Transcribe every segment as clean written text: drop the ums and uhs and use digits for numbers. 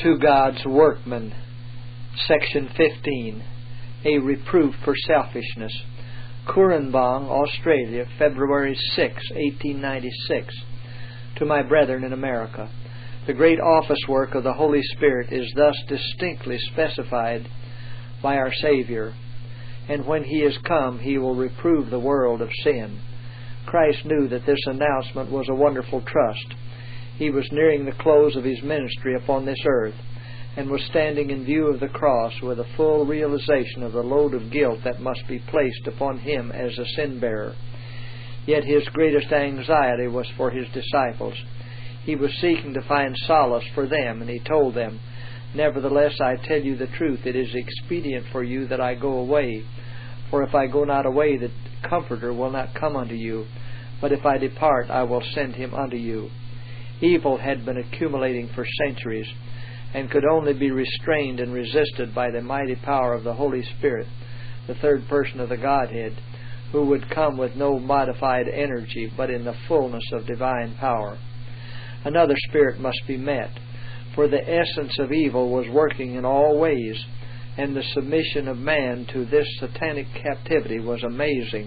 To God's Workman, Section 15, A Reproof for Selfishness. Cooranbong, Australia, February 6, 1896. To my brethren in America, the great office work of the Holy Spirit is thus distinctly specified by our Savior, and when He is come, He will reprove the world of sin. Christ knew that this announcement was a wonderful trust. He was nearing the close of His ministry upon this earth, and was standing in view of the cross with a full realization of the load of guilt that must be placed upon Him as a sin-bearer. Yet His greatest anxiety was for His disciples. He was seeking to find solace for them, and He told them, "Nevertheless, I tell you the truth, it is expedient for you that I go away. For if I go not away, the Comforter will not come unto you. But if I depart, I will send Him unto you." Evil had been accumulating for centuries, and could only be restrained and resisted by the mighty power of the Holy Spirit, the third person of the Godhead, who would come with no modified energy, but in the fullness of divine power. Another spirit must be met, for the essence of evil was working in all ways, and the submission of man to this satanic captivity was amazing.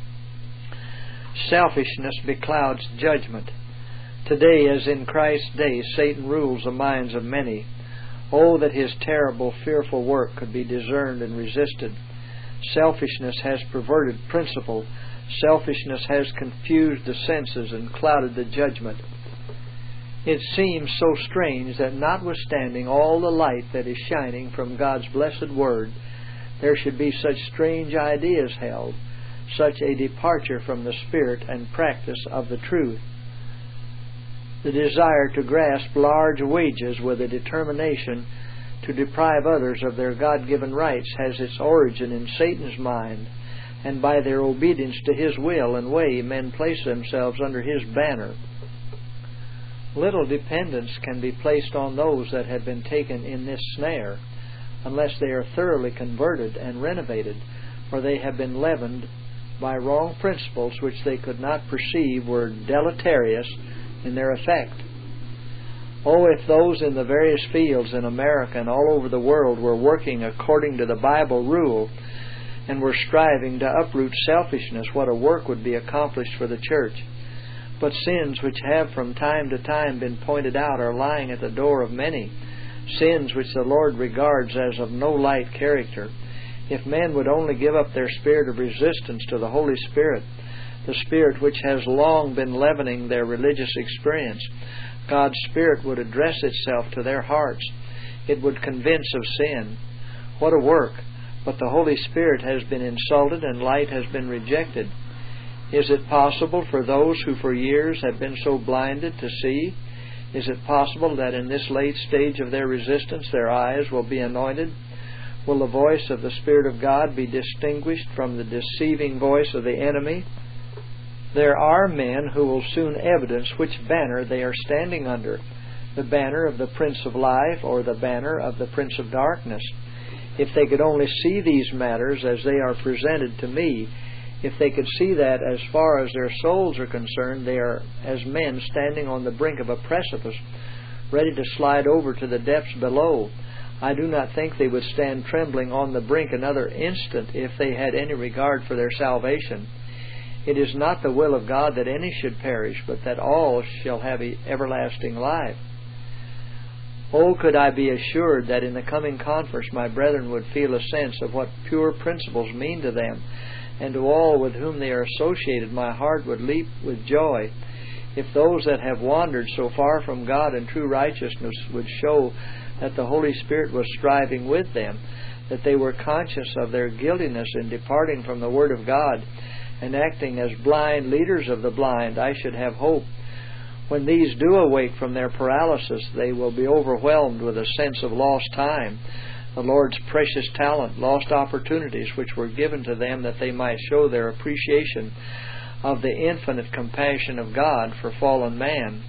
Selfishness beclouds judgment. Today, as in Christ's day, Satan rules the minds of many. Oh, that his terrible, fearful work could be discerned and resisted. Selfishness has perverted principle. Selfishness has confused the senses and clouded the judgment. It seems so strange that notwithstanding all the light that is shining from God's blessed Word, there should be such strange ideas held, such a departure from the spirit and practice of the truth. The desire to grasp large wages with a determination to deprive others of their God-given rights has its origin in Satan's mind, and by their obedience to his will and way, men place themselves under his banner. Little dependence can be placed on those that have been taken in this snare, unless they are thoroughly converted and renovated, for they have been leavened by wrong principles which they could not perceive were deleterious in their effect. Oh, if those in the various fields in America and all over the world were working according to the Bible rule and were striving to uproot selfishness, what a work would be accomplished for the church. But sins which have from time to time been pointed out are lying at the door of many, sins which the Lord regards as of no light character. If men would only give up their spirit of resistance to the Holy Spirit, the Spirit which has long been leavening their religious experience, God's Spirit would address itself to their hearts. It would convince of sin. What a work! But the Holy Spirit has been insulted and light has been rejected. Is it possible for those who for years have been so blinded to see? Is it possible that in this late stage of their resistance their eyes will be anointed? Will the voice of the Spirit of God be distinguished from the deceiving voice of the enemy? There are men who will soon evidence which banner they are standing under, the banner of the Prince of Life or the banner of the Prince of Darkness. If they could only see these matters as they are presented to me, if they could see that as far as their souls are concerned, they are as men standing on the brink of a precipice, ready to slide over to the depths below, I do not think they would stand trembling on the brink another instant if they had any regard for their salvation. It is not the will of God that any should perish, but that all shall have everlasting life. Oh, could I be assured that in the coming conference my brethren would feel a sense of what pure principles mean to them, and to all with whom they are associated my heart would leap with joy. If those that have wandered so far from God and true righteousness would show that the Holy Spirit was striving with them, that they were conscious of their guiltiness in departing from the Word of God, and acting as blind leaders of the blind, I should have hope. When these do awake from their paralysis, they will be overwhelmed with a sense of lost time, the Lord's precious talent, lost opportunities which were given to them that they might show their appreciation of the infinite compassion of God for fallen man.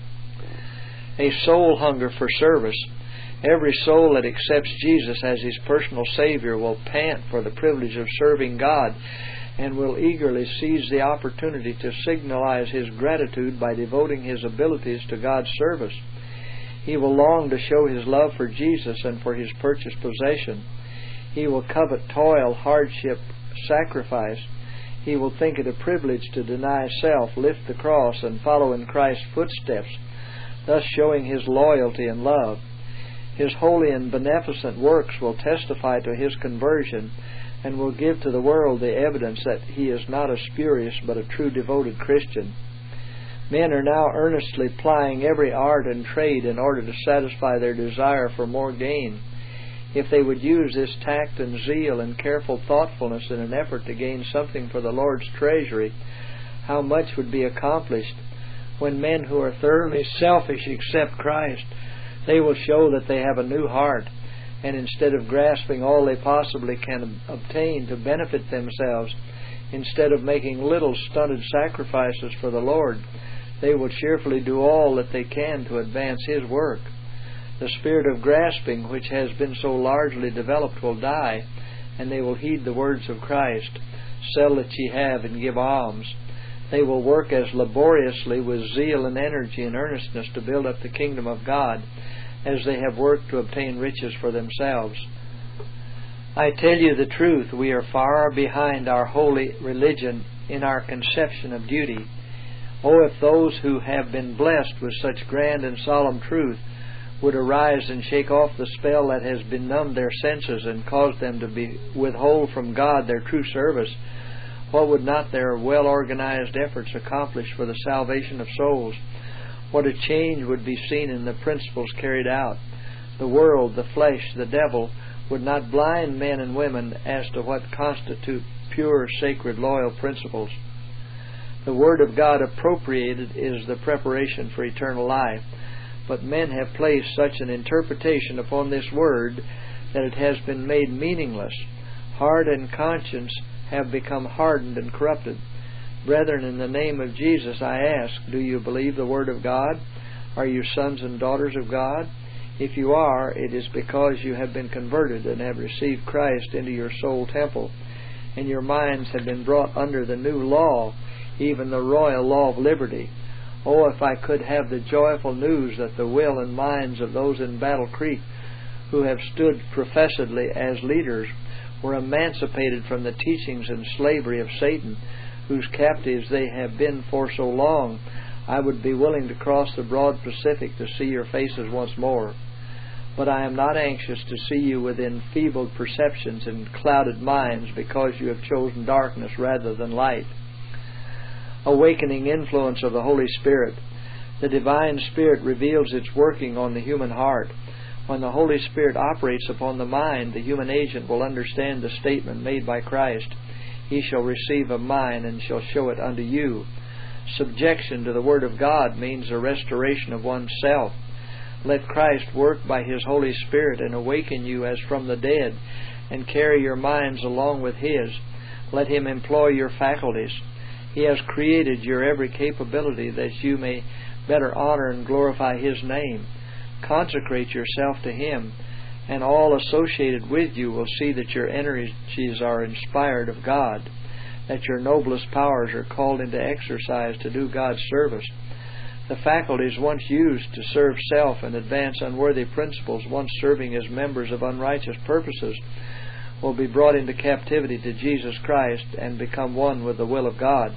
A soul hunger for service. Every soul that accepts Jesus as his personal Savior will pant for the privilege of serving God, and will eagerly seize the opportunity to signalize his gratitude by devoting his abilities to God's service. He will long to show his love for Jesus and for his purchased possession. He will covet toil, hardship, sacrifice. He will think it a privilege to deny self, lift the cross, and follow in Christ's footsteps, thus showing his loyalty and love. His holy and beneficent works will testify to his conversion and will give to the world the evidence that he is not a spurious but a true devoted Christian. Men are now earnestly plying every art and trade in order to satisfy their desire for more gain. If they would use this tact and zeal and careful thoughtfulness in an effort to gain something for the Lord's treasury, how much would be accomplished. When men who are thoroughly selfish accept Christ, they will show that they have a new heart, and instead of grasping all they possibly can obtain to benefit themselves, instead of making little stunted sacrifices for the Lord, they will cheerfully do all that they can to advance His work. The spirit of grasping, which has been so largely developed, will die, and they will heed the words of Christ, "Sell that ye have and give alms." They will work as laboriously with zeal and energy and earnestness to build up the kingdom of God as they have worked to obtain riches for themselves. I tell you the truth, we are far behind our holy religion in our conception of duty. Oh, if those who have been blessed with such grand and solemn truth would arise and shake off the spell that has benumbed their senses and caused them to withhold from God their true service, what would not their well-organized efforts accomplish for the salvation of souls? What a change would be seen in the principles carried out. The world, the flesh, the devil would not blind men and women as to what constitute pure, sacred, loyal principles. The Word of God appropriated is the preparation for eternal life, but men have placed such an interpretation upon this Word that it has been made meaningless. Heart and conscience have become hardened and corrupted. Brethren, in the name of Jesus, I ask, do you believe the Word of God? Are you sons and daughters of God? If you are, it is because you have been converted and have received Christ into your soul temple, and your minds have been brought under the new law, even the royal law of liberty. Oh, if I could have the joyful news that the will and minds of those in Battle Creek who have stood professedly as leaders were emancipated from the teachings and slavery of Satan, whose captives they have been for so long, I would be willing to cross the broad Pacific to see your faces once more. But I am not anxious to see you with enfeebled perceptions and clouded minds because you have chosen darkness rather than light. Awakening influence of the Holy Spirit. The Divine Spirit reveals its working on the human heart. When the Holy Spirit operates upon the mind, the human agent will understand the statement made by Christ, "He shall receive of mine and shall show it unto you." Subjection to the Word of God means a restoration of oneself. Let Christ work by His Holy Spirit and awaken you as from the dead, and carry your minds along with His. Let Him employ your faculties. He has created your every capability that you may better honor and glorify His name. Consecrate yourself to Him, and all associated with you will see that your energies are inspired of God, that your noblest powers are called into exercise to do God's service. The faculties once used to serve self and advance unworthy principles, once serving as members of unrighteous purposes, will be brought into captivity to Jesus Christ and become one with the will of God.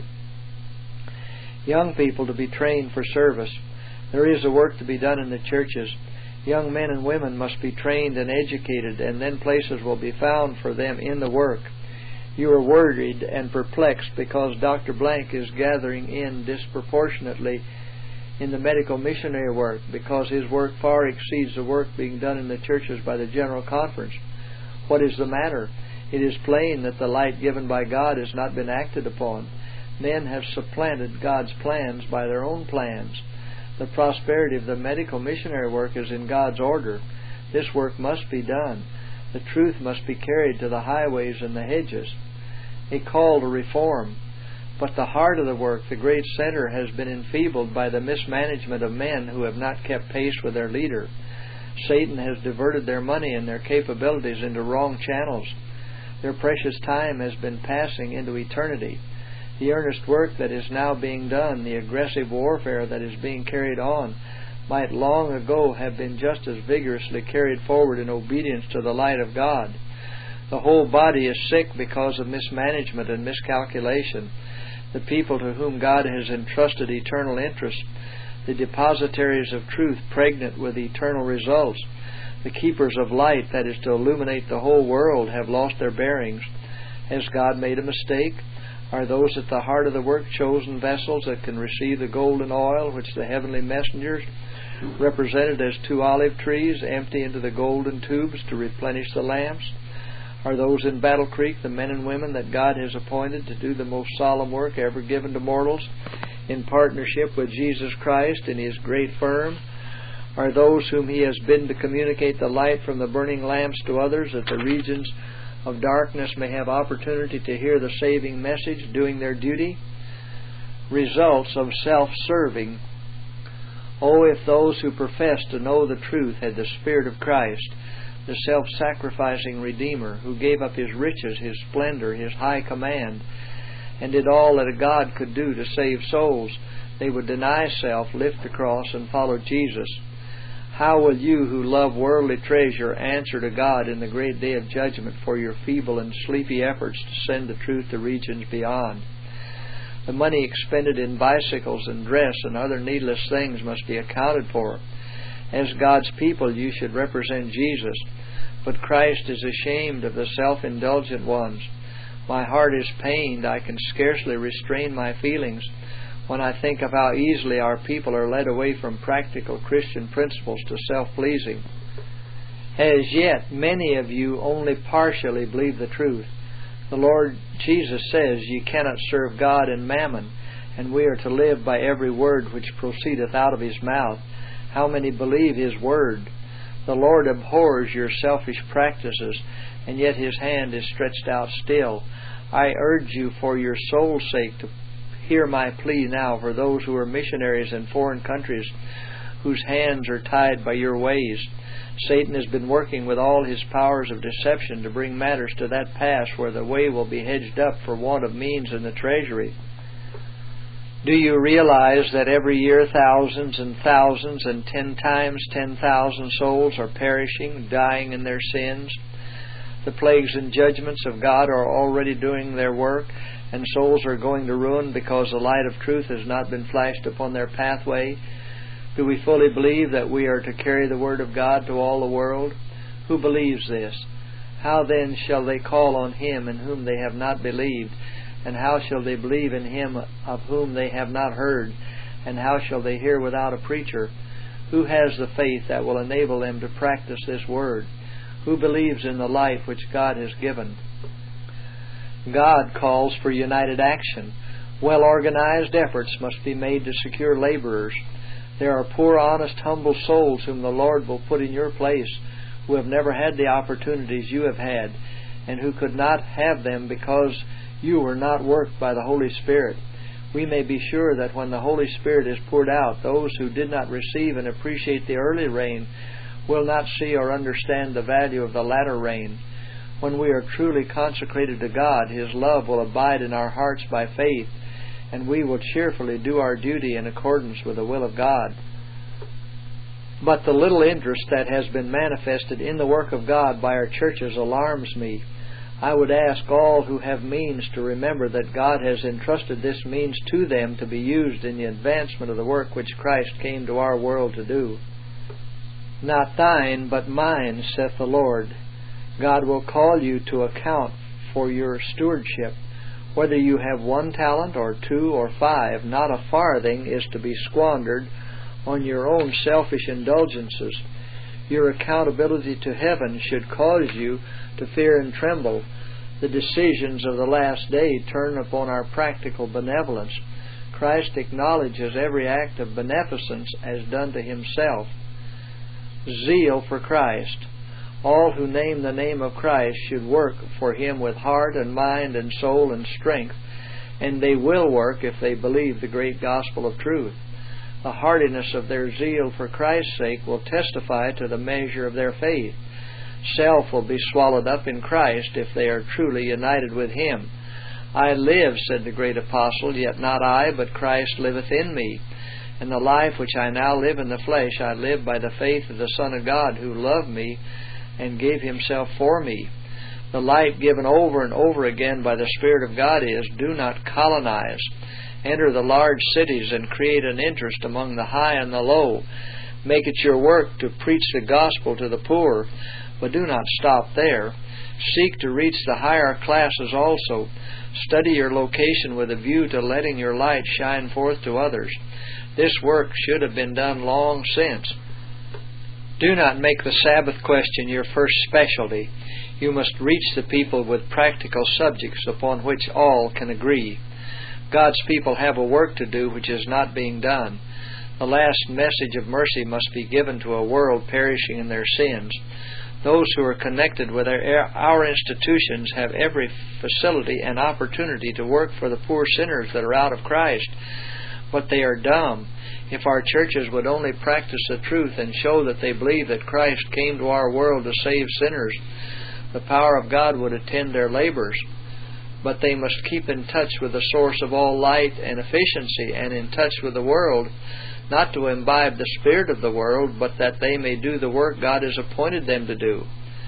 Young people to be trained for service. There is a work to be done in the churches. Young men and women must be trained and educated, and then places will be found for them in the work. You are worried and perplexed because Dr. Blank is gathering in disproportionately in the medical missionary work, because his work far exceeds the work being done in the churches by the General Conference. What is the matter? It is plain that the light given by God has not been acted upon. Men have supplanted God's plans by their own plans. The prosperity of the medical missionary work is in God's order. This work must be done. The truth must be carried to the highways and the hedges. A call to reform. But the heart of the work, the great center, has been enfeebled by the mismanagement of men who have not kept pace with their leader. Satan has diverted their money and their capabilities into wrong channels. Their precious time has been passing into eternity. The earnest work that is now being done, the aggressive warfare that is being carried on, might long ago have been just as vigorously carried forward in obedience to the light of God. The whole body is sick because of mismanagement and miscalculation. The people to whom God has entrusted eternal interests, the depositaries of truth pregnant with eternal results, the keepers of light that is to illuminate the whole world, have lost their bearings. Has God made a mistake? Are those at the heart of the work chosen vessels that can receive the golden oil which the heavenly messengers, represented as 2 olive trees, empty into the golden tubes to replenish the lamps? Are those in Battle Creek the men and women that God has appointed to do the most solemn work ever given to mortals, in partnership with Jesus Christ in His great firm? Are those whom He has bidden to communicate the light from the burning lamps to others, that the regions of darkness may have opportunity to hear the saving message, doing their duty? Results of self-serving. Oh, if those who profess to know the truth had the Spirit of Christ, the self-sacrificing Redeemer, who gave up His riches, His splendor, His high command, and did all that a God could do to save souls, they would deny self, lift the cross, and follow Jesus. How will you who love worldly treasure answer to God in the great day of judgment for your feeble and sleepy efforts to send the truth to regions beyond? The money expended in bicycles and dress and other needless things must be accounted for. As God's people, you should represent Jesus, but Christ is ashamed of the self-indulgent ones. My heart is pained. I can scarcely restrain my feelings when I think of how easily our people are led away from practical Christian principles to self-pleasing. As yet, many of you only partially believe the truth. The Lord Jesus says, "Ye cannot serve God and mammon," and we are to live by every word which proceedeth out of His mouth. How many believe His word? The Lord abhors your selfish practices, and yet His hand is stretched out still. I urge you for your soul's sake to hear my plea now for those who are missionaries in foreign countries, whose hands are tied by your ways. Satan has been working with all his powers of deception to bring matters to that pass where the way will be hedged up for want of means in the treasury. Do you realize that every year thousands and thousands and 10 times 10,000 souls are perishing, dying in their sins? The plagues and judgments of God are already doing their work, and souls are going to ruin because the light of truth has not been flashed upon their pathway. Do we fully believe that we are to carry the Word of God to all the world? Who believes this? How then shall they call on Him in whom they have not believed? And how shall they believe in Him of whom they have not heard? And how shall they hear without a preacher? Who has the faith that will enable them to practice this Word? Who believes in the light which God has given? God calls for united action. Well-organized efforts must be made to secure laborers. There are poor, honest, humble souls whom the Lord will put in your place, who have never had the opportunities you have had, and who could not have them because you were not worked by the Holy Spirit. We may be sure that when the Holy Spirit is poured out, those who did not receive and appreciate the early rain will not see or understand the value of the latter rain. When we are truly consecrated to God, His love will abide in our hearts by faith, and we will cheerfully do our duty in accordance with the will of God. But the little interest that has been manifested in the work of God by our churches alarms me. I would ask all who have means to remember that God has entrusted this means to them to be used in the advancement of the work which Christ came to our world to do. Not thine, but mine, saith the Lord. God will call you to account for your stewardship. Whether you have 1 talent or 2 or 5, not a farthing is to be squandered on your own selfish indulgences. Your accountability to heaven should cause you to fear and tremble. The decisions of the last day turn upon our practical benevolence. Christ acknowledges every act of beneficence as done to Himself. Zeal for Christ. All who name the name of Christ should work for Him with heart and mind and soul and strength, and they will work if they believe the great gospel of truth. The heartiness of their zeal for Christ's sake will testify to the measure of their faith. Self will be swallowed up in Christ if they are truly united with Him. I live, said the great apostle, yet not I, but Christ liveth in me. And the life which I now live in the flesh, I live by the faith of the Son of God, who loved me and gave himself for me. The light given over and over again by the Spirit of God is, do not colonize. Enter the large cities and create an interest among the high and the low. Make it your work to preach the gospel to the poor, but do not stop there. Seek to reach the higher classes also. Study your location with a view to letting your light shine forth to others. This work should have been done long since. Do not make the Sabbath question your first specialty. You must reach the people with practical subjects upon which all can agree. God's people have a work to do which is not being done. The last message of mercy must be given to a world perishing in their sins. Those who are connected with our institutions have every facility and opportunity to work for the poor sinners that are out of Christ. But they are dumb. If our churches would only practice the truth and show that they believe that Christ came to our world to save sinners, the power of God would attend their labors. But they must keep in touch with the source of all light and efficiency, and in touch with the world, not to imbibe the spirit of the world, but that they may do the work God has appointed them to do.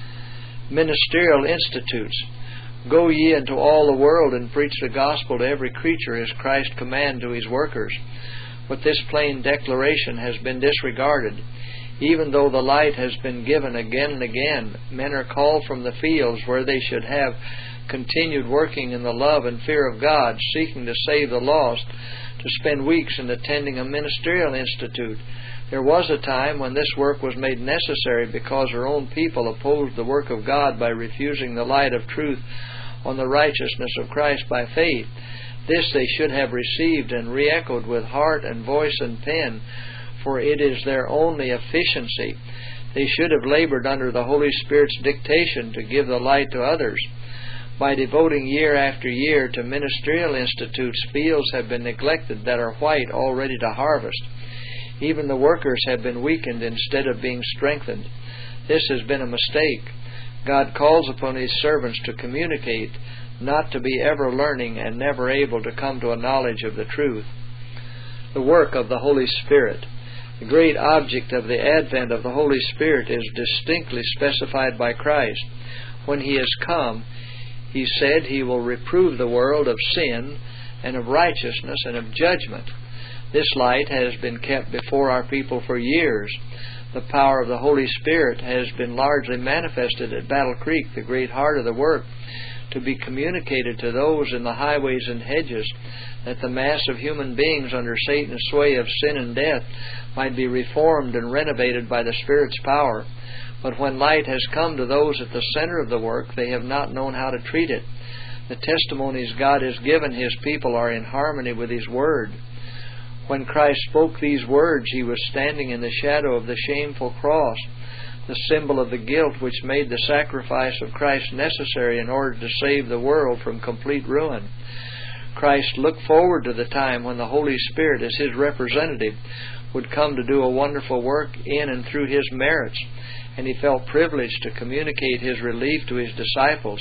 Ministerial institutes. Go ye into all the world and preach the gospel to every creature, as Christ commanded to his workers. But this plain declaration has been disregarded. Even though the light has been given again and again, men are called from the fields where they should have continued working in the love and fear of God, seeking to save the lost, to spend weeks in attending a ministerial institute. There was a time when this work was made necessary because her own people opposed the work of God by refusing the light of truth on the righteousness of Christ by faith. This they should have received and re-echoed with heart and voice and pen, for it is their only efficiency. They should have labored under the Holy Spirit's dictation to give the light to others. By devoting year after year to ministerial institutes, fields have been neglected that are white, all ready to harvest. Even the workers have been weakened instead of being strengthened. This has been a mistake. God calls upon his servants to communicate, not to be ever learning and never able to come to a knowledge of the truth. The work of the Holy Spirit. The great object of the advent of the Holy Spirit is distinctly specified by Christ. When he has come, he said he will reprove the world of sin and of righteousness and of judgment. This light has been kept before our people for years. The power of the Holy Spirit has been largely manifested at Battle Creek, the great heart of the work, to be communicated to those in the highways and hedges, that the mass of human beings under Satan's sway of sin and death might be reformed and renovated by the Spirit's power. But when light has come to those at the center of the work, they have not known how to treat it. The testimonies God has given his people are in harmony with his word. When Christ spoke these words, he was standing in the shadow of the shameful cross, the symbol of the guilt which made the sacrifice of Christ necessary in order to save the world from complete ruin. Christ looked forward to the time when the Holy Spirit, as his representative, would come to do a wonderful work in and through his merits, and he felt privileged to communicate his relief to his disciples.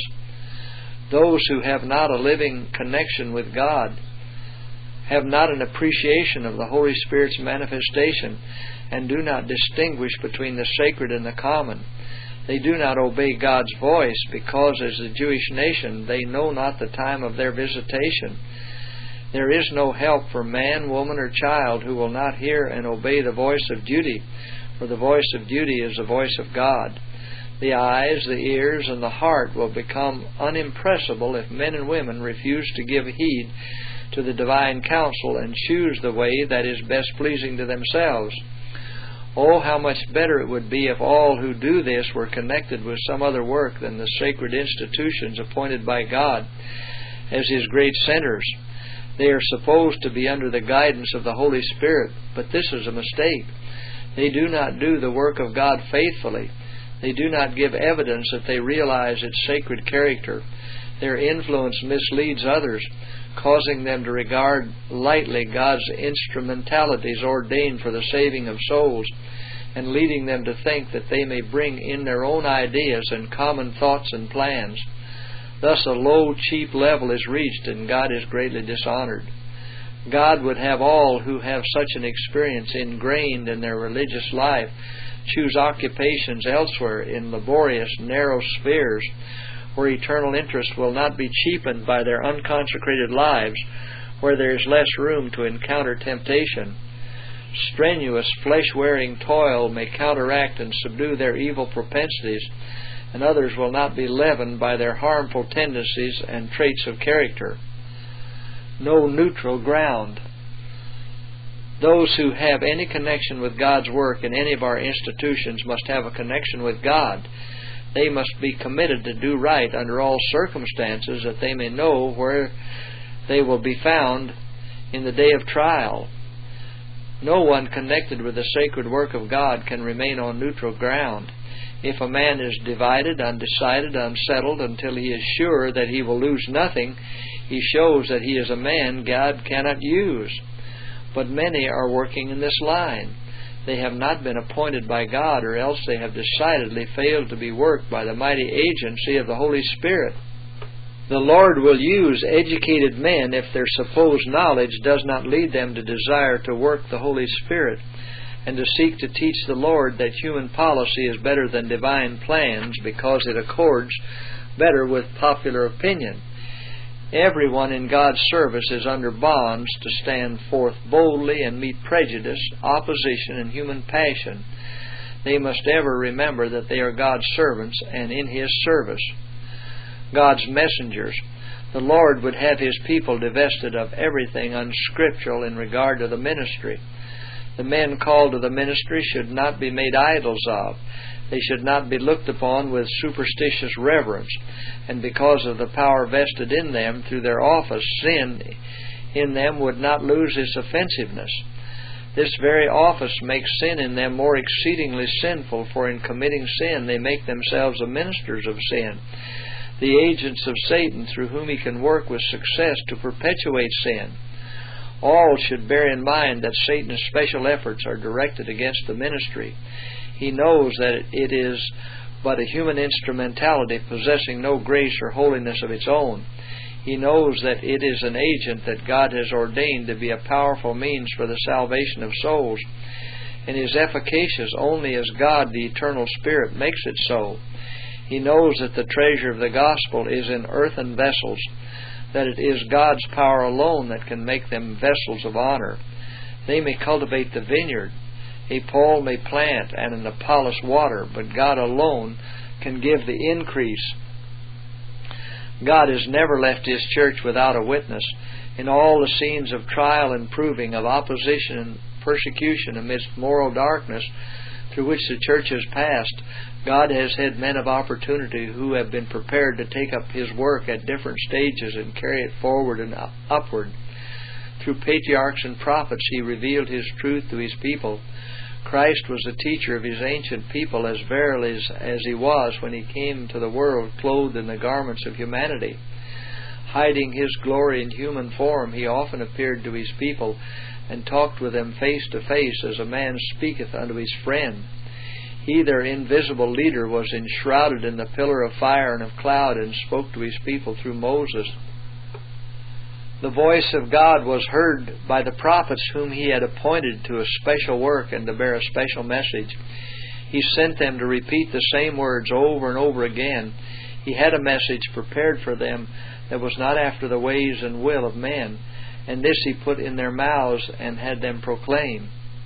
Those who have not a living connection with God have not an appreciation of the Holy Spirit's manifestation and do not distinguish between the sacred and the common. They do not obey God's voice because, as the Jewish nation, they know not the time of their visitation. There is no help for man, woman, or child who will not hear and obey the voice of duty, for the voice of duty is the voice of God. The eyes, the ears, and the heart will become unimpressible if men and women refuse to give heed to the divine counsel and choose the way that is best pleasing to themselves. Oh, how much better it would be if all who do this were connected with some other work than the sacred institutions appointed by God as his great centers. They are supposed to be under the guidance of the Holy Spirit, but this is a mistake. They do not do the work of God faithfully. They do not give evidence that they realize its sacred character. Their influence misleads others, causing them to regard lightly God's instrumentalities ordained for the saving of souls, and leading them to think that they may bring in their own ideas and common thoughts and plans. Thus a low, cheap level is reached, and God is greatly dishonored. God would have all who have such an experience ingrained in their religious life choose occupations elsewhere in laborious, narrow spheres where eternal interest will not be cheapened by their unconsecrated lives, where there is less room to encounter temptation. Strenuous, flesh-wearing toil may counteract and subdue their evil propensities, and others will not be leavened by their harmful tendencies and traits of character. No neutral ground. Those who have any connection with God's work in any of our institutions must have a connection with God. They must be committed to do right under all circumstances, that they may know where they will be found in the day of trial. No one connected with the sacred work of God can remain on neutral ground. If a man is divided, undecided, unsettled until he is sure that he will lose nothing, he shows that he is a man God cannot use. But many are working in this line. They have not been appointed by God, or else they have decidedly failed to be worked by the mighty agency of the Holy Spirit. The Lord will use educated men if their supposed knowledge does not lead them to desire to work the Holy Spirit, and to seek to teach the Lord that human policy is better than divine plans because it accords better with popular opinion. Everyone in God's service is under bonds to stand forth boldly and meet prejudice, opposition, and human passion. They must ever remember that they are God's servants and in His service. God's messengers. The Lord would have His people divested of everything unscriptural in regard to the ministry. The men called to the ministry should not be made idols of. They should not be looked upon with superstitious reverence, and because of the power vested in them through their office, sin in them would not lose its offensiveness. This very office makes sin in them more exceedingly sinful, for in committing sin they make themselves the ministers of sin, the agents of Satan through whom he can work with success to perpetuate sin. All should bear in mind that Satan's special efforts are directed against the ministry. He knows that it is but a human instrumentality possessing no grace or holiness of its own. He knows that it is an agent that God has ordained to be a powerful means for the salvation of souls, and is efficacious only as God, the Eternal Spirit, makes it so. He knows that the treasure of the gospel is in earthen vessels, that it is God's power alone that can make them vessels of honor. They may cultivate the vineyard, a Paul may plant, and an Apollos water, but God alone can give the increase. God has never left His church without a witness. In all the scenes of trial and proving, of opposition and persecution amidst moral darkness through which the church has passed, God has had men of opportunity who have been prepared to take up His work at different stages and carry it forward and upward. Through patriarchs and prophets He revealed His truth to His people. Christ was the teacher of His ancient people as verily as He was when He came to the world clothed in the garments of humanity. Hiding His glory in human form, He often appeared to His people and talked with them face to face as a man speaketh unto his friend. He, their invisible leader, was enshrouded in the pillar of fire and of cloud and spoke to His people through Moses. The voice of God was heard by the prophets whom He had appointed to a special work and to bear a special message. He sent them to repeat the same words over and over again. He had a message prepared for them that was not after the ways and will of men, and this He put in their mouths and had them proclaim.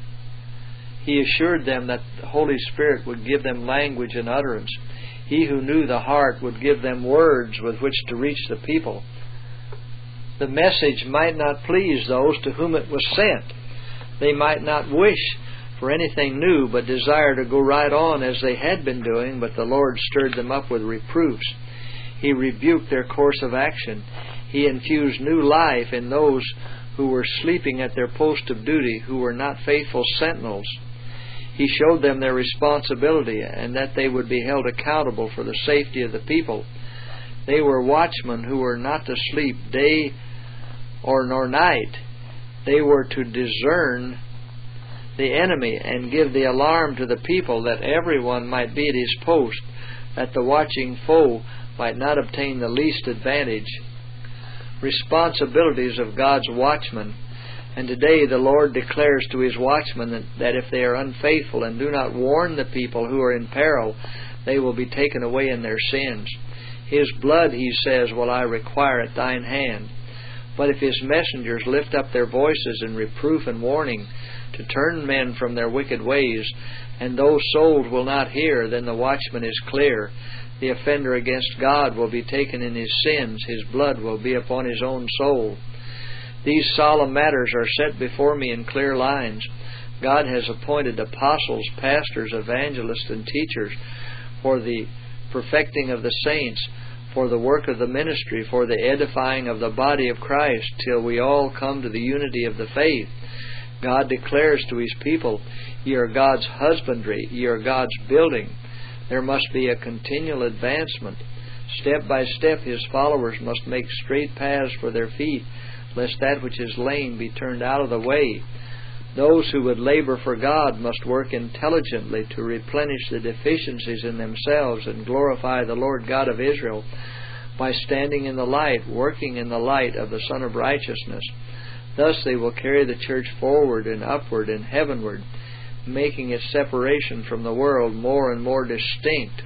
He assured them that the Holy Spirit would give them language and utterance. He who knew the heart would give them words with which to reach the people. The message might not please those to whom it was sent. They might not wish for anything new, but desire to go right on as they had been doing, but the Lord stirred them up with reproofs. He rebuked their course of action. He infused new life in those who were sleeping at their post of duty, who were not faithful sentinels. He showed them their responsibility and that they would be held accountable for the safety of the people. They were watchmen who were not to sleep day nor night. They were to discern the enemy and give the alarm to the people, that everyone might be at his post, that the watching foe might not obtain the least advantage. Responsibilities of God's watchmen. And today the Lord declares to His watchmen that if they are unfaithful and do not warn the people who are in peril, they will be taken away in their sins. His blood, He says, will I require at thine hand. But if His messengers lift up their voices in reproof and warning to turn men from their wicked ways, and those souls will not hear, then the watchman is clear. The offender against God will be taken in his sins. His blood will be upon his own soul. These solemn matters are set before me in clear lines. God has appointed apostles, pastors, evangelists, and teachers for the perfecting of the saints, for the work of the ministry, for the edifying of the body of Christ, till we all come to the unity of the faith. God declares to His people, ye are God's husbandry, ye are God's building. There must be a continual advancement. Step by step His followers must make straight paths for their feet, lest that which is lame be turned out of the way. Those who would labor for God must work intelligently to replenish the deficiencies in themselves and glorify the Lord God of Israel by standing in the light, working in the light of the Son of Righteousness. Thus they will carry the church forward and upward and heavenward, making its separation from the world more and more distinct.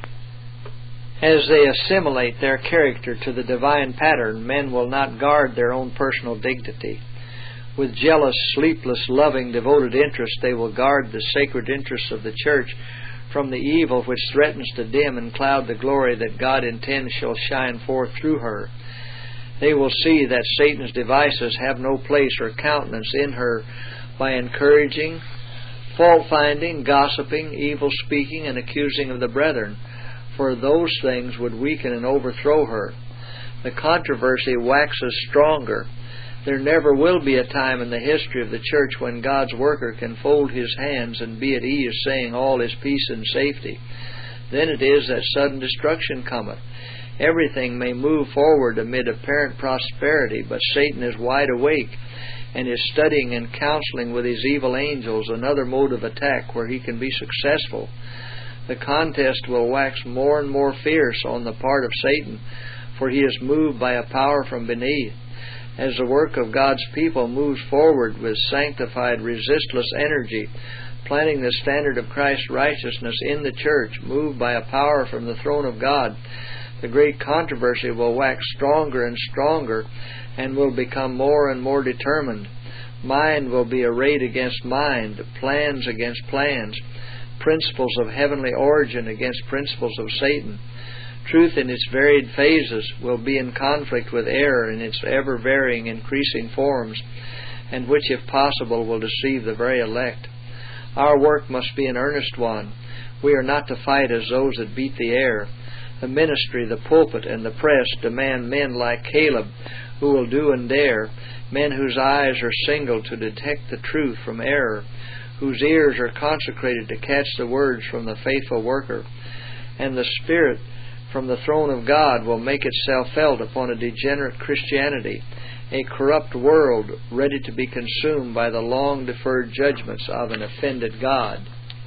As they assimilate their character to the divine pattern, men will not guard their own personal dignity. With jealous, sleepless, loving, devoted interest, they will guard the sacred interests of the church from the evil which threatens to dim and cloud the glory that God intends shall shine forth through her. They will see that Satan's devices have no place or countenance in her by encouraging fault-finding, gossiping, evil-speaking, and accusing of the brethren, for those things would weaken and overthrow her. The controversy waxes stronger. There never will be a time in the history of the church when God's worker can fold his hands and be at ease, saying, all is peace and safety. Then it is that sudden destruction cometh. Everything may move forward amid apparent prosperity, but Satan is wide awake and is studying and counseling with his evil angels another mode of attack where he can be successful. The contest will wax more and more fierce on the part of Satan, for he is moved by a power from beneath. As the work of God's people moves forward with sanctified, resistless energy, planting the standard of Christ's righteousness in the church, moved by a power from the throne of God, the great controversy will wax stronger and stronger and will become more and more determined. Mind will be arrayed against mind, plans against plans, principles of heavenly origin against principles of Satan. Truth in its varied phases will be in conflict with error in its ever-varying, increasing forms, and which, if possible, will deceive the very elect. Our work must be an earnest one. We are not to fight as those that beat the air. The ministry, the pulpit, and the press demand men like Caleb, who will do and dare, men whose eyes are single to detect the truth from error, whose ears are consecrated to catch the words from the faithful worker, and the Spirit from the throne of God will make itself felt upon a degenerate Christianity, a corrupt world ready to be consumed by the long-deferred judgments of an offended God.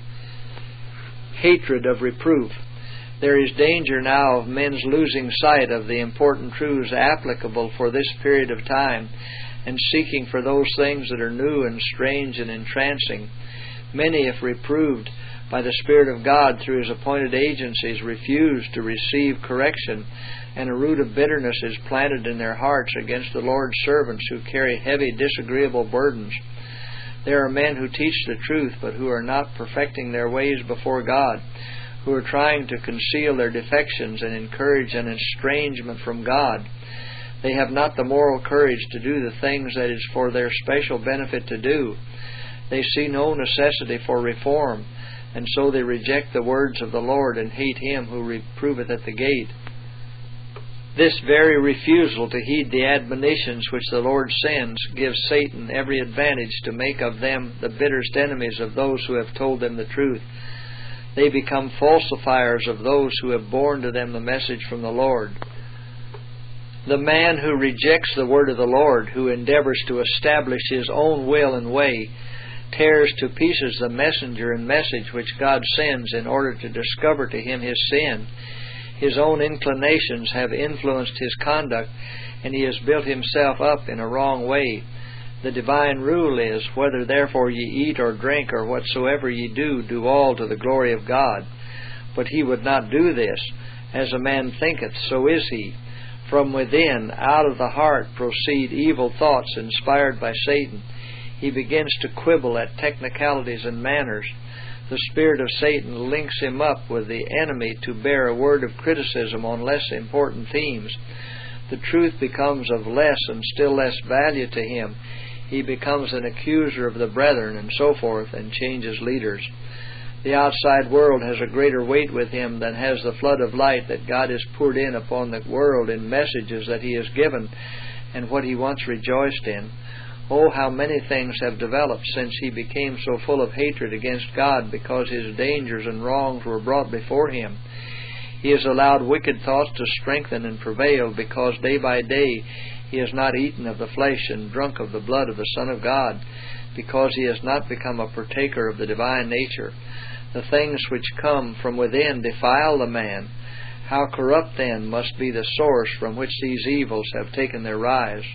Hatred of reproof. There is danger now of men's losing sight of the important truths applicable for this period of time and seeking for those things that are new and strange and entrancing. Many, if reproved by the Spirit of God through His appointed agencies, refuse to receive correction, and a root of bitterness is planted in their hearts against the Lord's servants who carry heavy, disagreeable burdens. There are men who teach the truth, but who are not perfecting their ways before God, who are trying to conceal their defections and encourage an estrangement from God. They have not the moral courage to do the things that is for their special benefit to do. They see no necessity for reform, and so they reject the words of the Lord and hate Him who reproveth at the gate. This very refusal to heed the admonitions which the Lord sends gives Satan every advantage to make of them the bitterest enemies of those who have told them the truth. They become falsifiers of those who have borne to them the message from the Lord. The man who rejects the word of the Lord, who endeavors to establish his own will and way, tears to pieces the messenger and message which God sends in order to discover to him his sin. His own inclinations have influenced his conduct, and he has built himself up in a wrong way. The divine rule is, whether therefore ye eat or drink or whatsoever ye do, do all to the glory of God. But he would not do this. As a man thinketh, so is he. From within, out of the heart, proceed evil thoughts inspired by Satan. He begins to quibble at technicalities and manners. The spirit of Satan links him up with the enemy to bear a word of criticism on less important themes. The truth becomes of less and still less value to him. He becomes an accuser of the brethren and so forth, and changes leaders. The outside world has a greater weight with him than has the flood of light that God has poured in upon the world in messages that he has given and what he once rejoiced in. Oh, how many things have developed since he became so full of hatred against God because his dangers and wrongs were brought before him. He has allowed wicked thoughts to strengthen and prevail because day by day he has not eaten of the flesh and drunk of the blood of the Son of God, because he has not become a partaker of the divine nature. The things which come from within defile the man. How corrupt then must be the source from which these evils have taken their rise.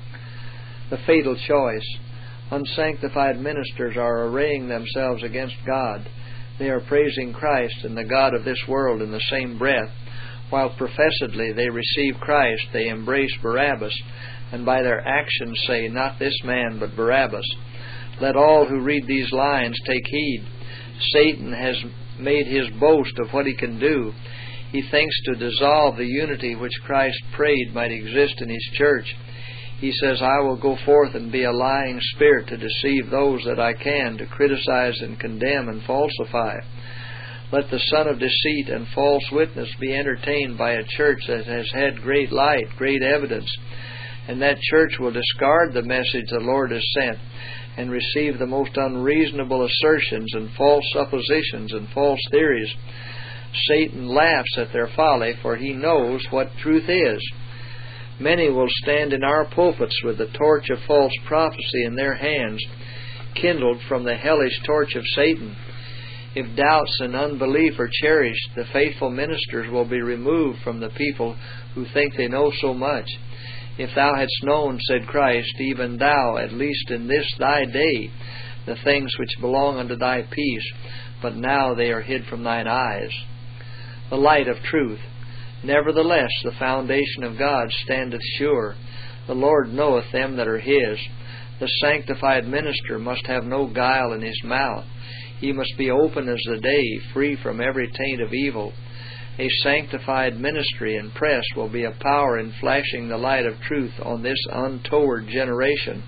The fatal choice. Unsanctified ministers are arraying themselves against God. They are praising Christ and the God of this world in the same breath. While professedly they receive Christ, they embrace Barabbas, and by their actions say, not this man, but Barabbas. Let all who read these lines take heed. Satan has made his boast of what he can do. He thinks to dissolve the unity which Christ prayed might exist in his church. He says, I will go forth and be a lying spirit to deceive those that I can, to criticize and condemn and falsify. Let the son of deceit and false witness be entertained by a church that has had great light, great evidence, and that church will discard the message the Lord has sent and receive the most unreasonable assertions and false suppositions and false theories. Satan laughs at their folly, for he knows what truth is. Many will stand in our pulpits with the torch of false prophecy in their hands, kindled from the hellish torch of Satan. If doubts and unbelief are cherished, the faithful ministers will be removed from the people who think they know so much. If thou hadst known, said Christ, even thou, at least in this thy day, the things which belong unto thy peace, but now they are hid from thine eyes. The light of truth. Nevertheless, the foundation of God standeth sure. The Lord knoweth them that are his. The sanctified minister must have no guile in his mouth. He must be open as the day, free from every taint of evil. A sanctified ministry and press will be a power in flashing the light of truth on this untoward generation.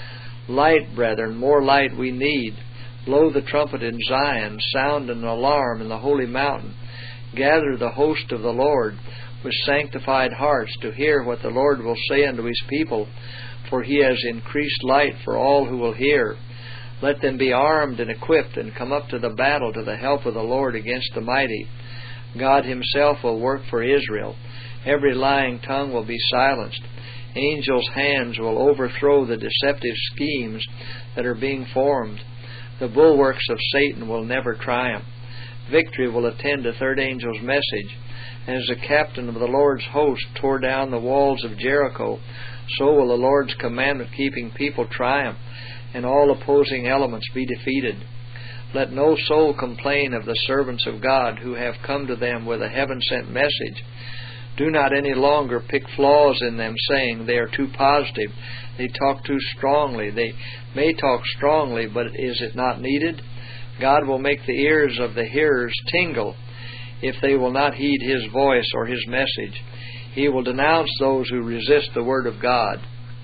Light, brethren, more light we need. Blow the trumpet in Zion, sound an alarm in the holy mountain. Gather the host of the Lord with sanctified hearts to hear what the Lord will say unto his people, for he has increased light for all who will hear. Let them be armed and equipped and come up to the battle to the help of the Lord against the mighty. God himself will work for Israel. Every lying tongue will be silenced. Angels' hands will overthrow the deceptive schemes that are being formed. The bulwarks of Satan will never triumph. Victory will attend the third angel's message. As the captain of the Lord's host tore down the walls of Jericho, so will the Lord's commandment-keeping people triumph, and all opposing elements be defeated. Let no soul complain of the servants of God who have come to them with a heaven-sent message. Do not any longer pick flaws in them, saying they are too positive, they talk too strongly. They may talk strongly, but is it not needed? God will make the ears of the hearers tingle if they will not heed his voice or his message. He will denounce those who resist the word of God.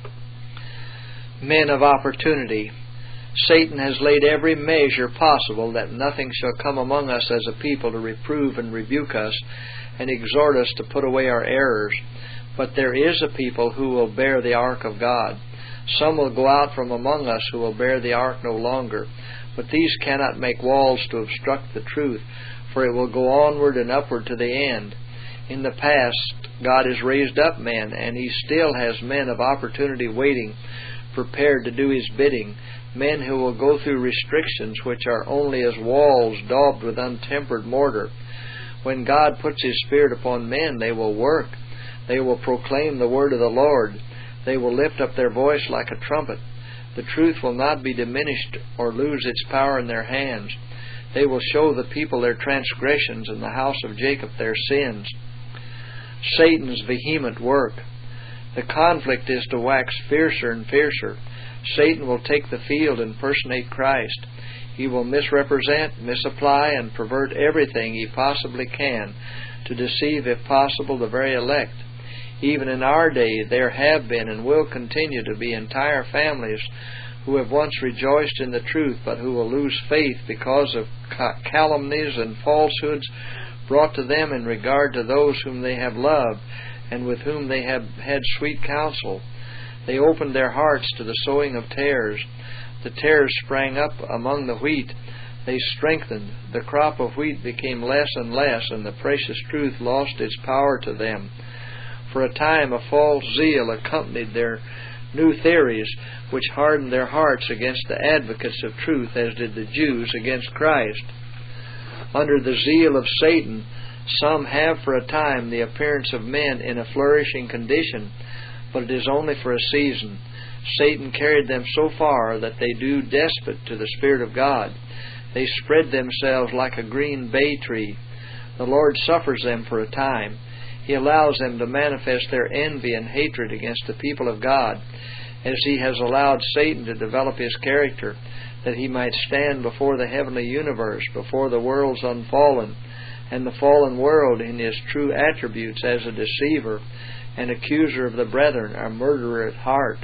Men of opportunity. Satan has laid every measure possible that nothing shall come among us as a people to reprove and rebuke us and exhort us to put away our errors. But there is a people who will bear the ark of God. Some will go out from among us who will bear the ark no longer. But these cannot make walls to obstruct the truth, for it will go onward and upward to the end. In the past, God has raised up men, and he still has men of opportunity waiting, prepared to do his bidding, men who will go through restrictions which are only as walls daubed with untempered mortar. When God puts his Spirit upon men, they will work. They will proclaim the word of the Lord. They will lift up their voice like a trumpet. The truth will not be diminished or lose its power in their hands. They will show the people their transgressions and the house of Jacob their sins. Satan's vehement work. The conflict is to wax fiercer and fiercer. Satan will take the field and personate Christ. He will misrepresent, misapply, and pervert everything he possibly can to deceive, if possible, the very elect. Even in our day, there have been and will continue to be entire families who have once rejoiced in the truth, but who will lose faith because of calumnies and falsehoods brought to them in regard to those whom they have loved and with whom they have had sweet counsel. They opened their hearts to the sowing of tares. The tares sprang up among the wheat. They strengthened. The crop of wheat became less and less, and the precious truth lost its power to them. For a time, a false zeal accompanied their new theories, which hardened their hearts against the advocates of truth, as did the Jews against Christ. Under the zeal of Satan, some have for a time the appearance of men in a flourishing condition, but it is only for a season. Satan carried them so far that they do despot to the Spirit of God. They spread themselves like a green bay tree. The Lord suffers them for a time. He allows them to manifest their envy and hatred against the people of God, as He has allowed Satan to develop his character, that he might stand before the heavenly universe, before the worlds unfallen, and the fallen world in his true attributes as a deceiver, an accuser of the brethren, a murderer at heart.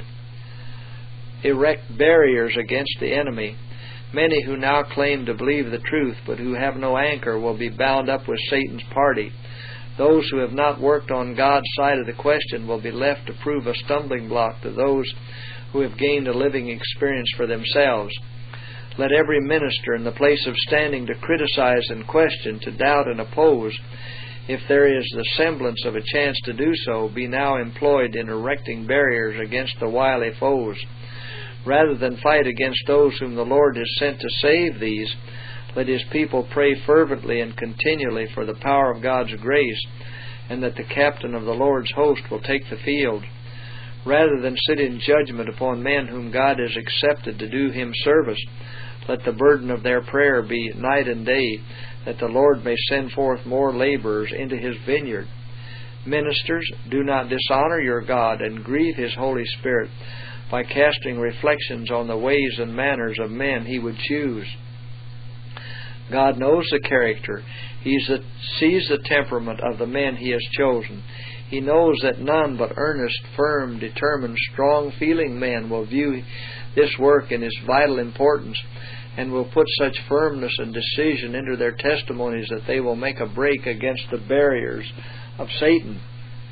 Erect barriers against the enemy. Many who now claim to believe the truth, but who have no anchor, will be bound up with Satan's party. Those who have not worked on God's side of the question will be left to prove a stumbling block to those who have gained a living experience for themselves. Let every minister in the place of standing to criticize and question, to doubt and oppose, if there is the semblance of a chance to do so, be now employed in erecting barriers against the wily foes. Rather than fight against those whom the Lord has sent to save these, let His people pray fervently and continually for the power of God's grace, and that the captain of the Lord's host will take the field. Rather than sit in judgment upon men whom God has accepted to do Him service, let the burden of their prayer be night and day, that the Lord may send forth more laborers into His vineyard. Ministers, do not dishonor your God and grieve His Holy Spirit by casting reflections on the ways and manners of men He would choose. God knows the character. He sees the temperament of the men He has chosen. He knows that none but earnest, firm, determined, strong-feeling men will view this work in its vital importance, and will put such firmness and decision into their testimonies that they will make a break against the barriers of Satan.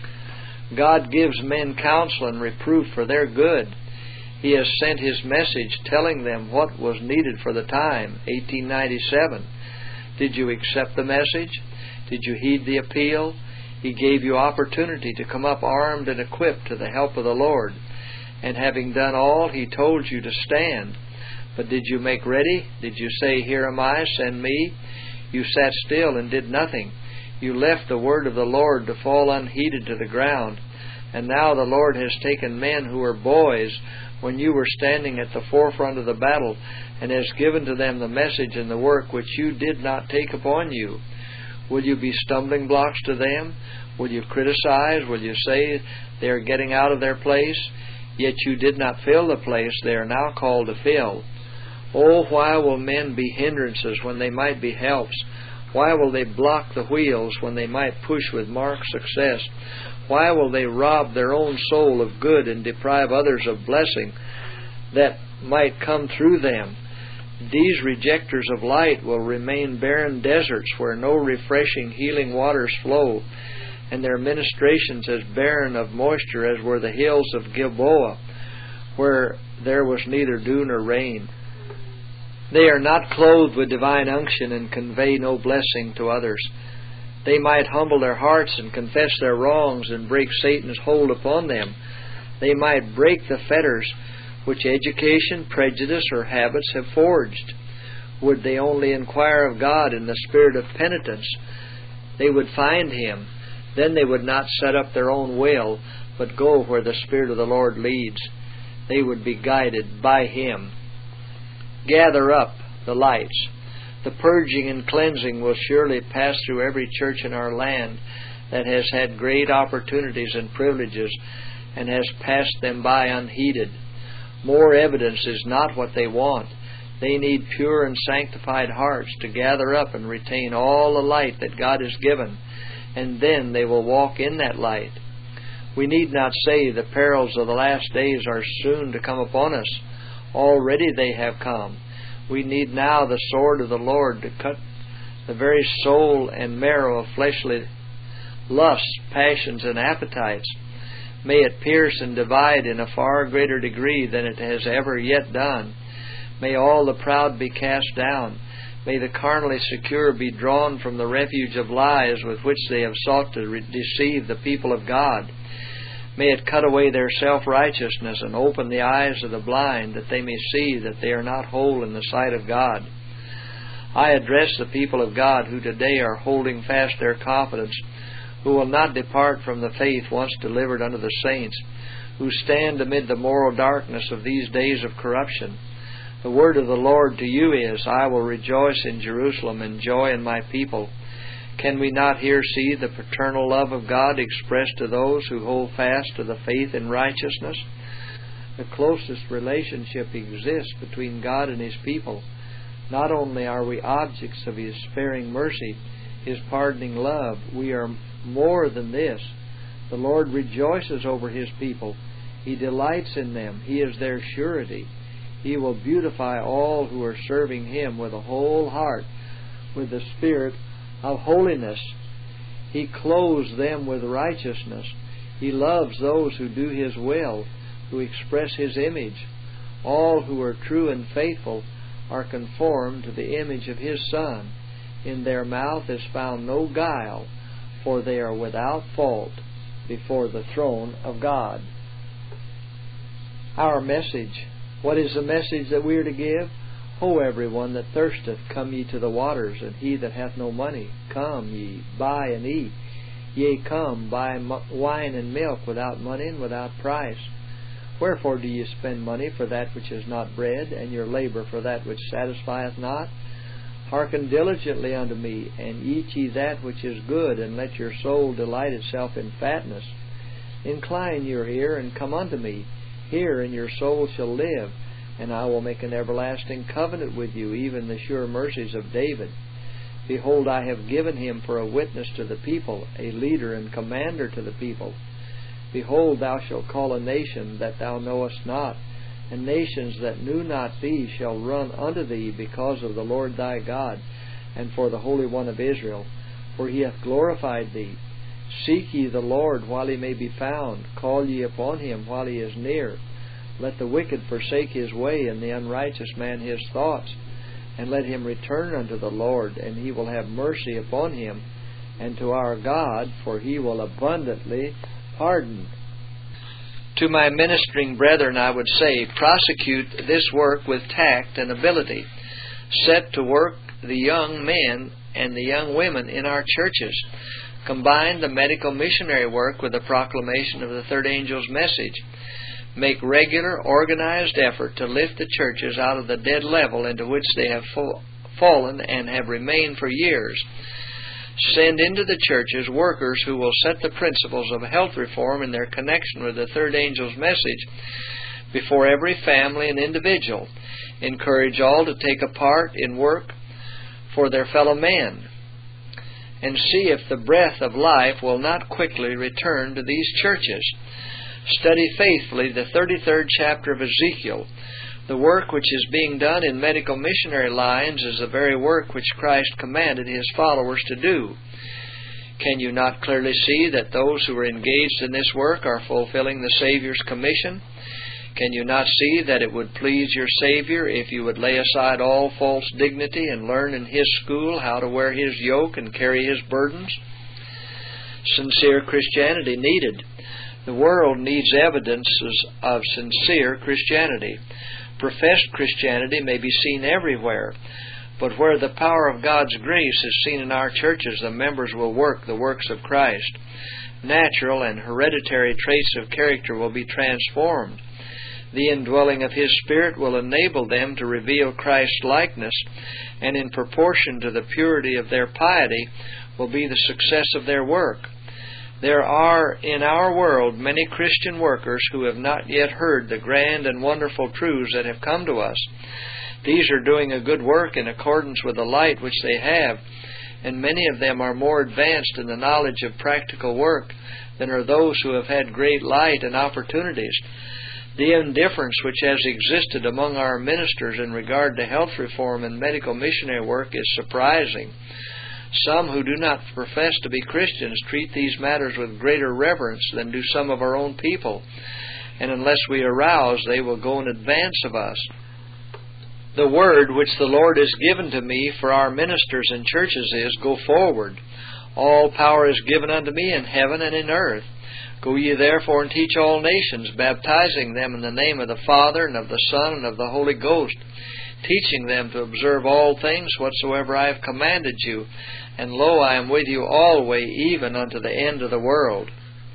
God gives men counsel and reproof for their good. He has sent His message telling them what was needed for the time, 1897. Did you accept the message? Did you heed the appeal? He gave you opportunity to come up armed and equipped to the help of the Lord. And having done all, He told you to stand. But did you make ready? Did you say, "Here am I, send me"? You sat still and did nothing. You left the word of the Lord to fall unheeded to the ground. And now the Lord has taken men who were boys when you were standing at the forefront of the battle, and has given to them the message and the work which you did not take upon you. Will you be stumbling blocks to them? Will you criticize? Will you say they are getting out of their place? Yet you did not fill the place they are now called to fill. Oh, why will men be hindrances when they might be helps? Why will they block the wheels when they might push with marked success? Why will they rob their own soul of good and deprive others of blessing that might come through them? These rejectors of light will remain barren deserts where no refreshing, healing waters flow, and their ministrations as barren of moisture as were the hills of Gilboa, where there was neither dew nor rain. They are not clothed with divine unction and convey no blessing to others. They might humble their hearts and confess their wrongs and break Satan's hold upon them. They might break the fetters which education, prejudice, or habits have forged. Would they only inquire of God in the spirit of penitence, they would find Him. Then they would not set up their own will, but go where the Spirit of the Lord leads. they would be guided by Him. Gather up the lights. The purging and cleansing will surely pass through every church in our land that has had great opportunities and privileges and has passed them by unheeded. More evidence is not what they want. They need pure and sanctified hearts to gather up and retain all the light that God has given, and then they will walk in that light. We need not say the perils of the last days are soon to come upon us. Already they have come. We need now the sword of the Lord to cut the very soul and marrow of fleshly lusts, passions, and appetites. May it pierce and divide in a far greater degree than it has ever yet done. May all the proud be cast down. May the carnally secure be drawn from the refuge of lies with which they have sought to deceive the people of God. May it cut away their self-righteousness and open the eyes of the blind, that they may see that they are not whole in the sight of God. I address the people of God who today are holding fast their confidence, who will not depart from the faith once delivered unto the saints, who stand amid the moral darkness of these days of corruption. The word of the Lord to you is, I will rejoice in Jerusalem and joy in my people. Can we not here see the paternal love of God expressed to those who hold fast to the faith in righteousness? The closest relationship exists between God and His people. Not only are we objects of His sparing mercy, His pardoning love, we are more than this. The Lord rejoices over His people. He delights in them. He is their surety. He will beautify all who are serving Him with a whole heart, with the spirit of holiness. He clothes them with righteousness. He loves those who do His will, who express His image. All who are true and faithful are conformed to the image of His Son. In their mouth is found no guile, for they are without fault before the throne of God. Our message. What is the message that we are to give? O everyone that thirsteth, come ye to the waters, and he that hath no money, come ye, buy and eat. Yea, come, buy wine and milk without money and without price. Wherefore do ye spend money for that which is not bread, and your labor for that which satisfieth not? Hearken diligently unto me, and eat ye that which is good, and let your soul delight itself in fatness. Incline your ear, and come unto me. Hear, and your soul shall live. And I will make an everlasting covenant with you, even the sure mercies of David. Behold, I have given him for a witness to the people, a leader and commander to the people. Behold, thou shalt call a nation that thou knowest not, and nations that knew not thee shall run unto thee because of the Lord thy God, and for the Holy One of Israel, for He hath glorified thee. Seek ye the Lord while He may be found, call ye upon Him while He is near. Let the wicked forsake his way, and the unrighteous man his thoughts. And let him return unto the Lord, and He will have mercy upon him, and to our God, for He will abundantly pardon. To my ministering brethren I would say, prosecute this work with tact and ability. Set to work the young men and the young women in our churches. Combine the medical missionary work with the proclamation of the third angel's message. Make regular, organized effort to lift the churches out of the dead level into which they have fallen and have remained for years. Send into the churches workers who will set the principles of health reform in their connection with the third angel's message before every family and individual. Encourage all to take a part in work for their fellow men, and see if the breath of life will not quickly return to these churches. Study faithfully the 33rd chapter of Ezekiel. The work which is being done in medical missionary lines is the very work which Christ commanded His followers to do. Can you not clearly see that those who are engaged in this work are fulfilling the Savior's commission? Can you not see that it would please your Savior if you would lay aside all false dignity and learn in His school how to wear His yoke and carry His burdens? Sincere Christianity needed. The world needs evidences of sincere Christianity. Professed Christianity may be seen everywhere, but where the power of God's grace is seen in our churches, the members will work the works of Christ. Natural and hereditary traits of character will be transformed. The indwelling of His Spirit will enable them to reveal Christ's likeness, and in proportion to the purity of their piety will be the success of their work. There are in our world many Christian workers who have not yet heard the grand and wonderful truths that have come to us. These are doing a good work in accordance with the light which they have, and many of them are more advanced in the knowledge of practical work than are those who have had great light and opportunities. The indifference which has existed among our ministers in regard to health reform and medical missionary work is surprising. Some who do not profess to be Christians treat these matters with greater reverence than do some of our own people, and unless we arouse, they will go in advance of us. The word which the Lord has given to me for our ministers and churches is, Go forward. All power is given unto me in heaven and in earth. Go ye therefore and teach all nations, baptizing them in the name of the Father, and of the Son, and of the Holy Ghost, teaching them to observe all things whatsoever I have commanded you. And lo, I am with you alway, even unto the end of the world.